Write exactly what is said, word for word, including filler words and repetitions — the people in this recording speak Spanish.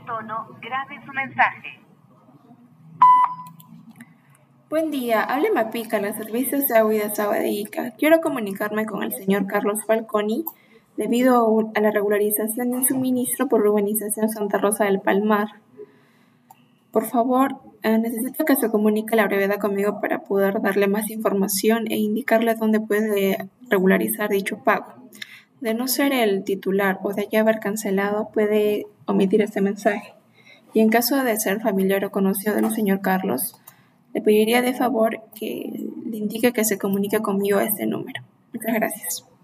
tono, grabe su mensaje. Buen día, habla Mapica, los servicios de agua y de Sabadell. Quiero comunicarme con el señor Carlos Falconi debido a la regularización de un suministro por urbanización Santa Rosa del Palmar. Por favor, eh, necesito que se comunique a la brevedad conmigo para poder darle más información e indicarle dónde puede regularizar dicho pago. De no ser el titular o de ya haber cancelado, puede omitir este mensaje. Y en caso de ser familiar o conocido del señor Carlos, le pediría de favor que le indique que se comunique conmigo a este número. Muchas gracias.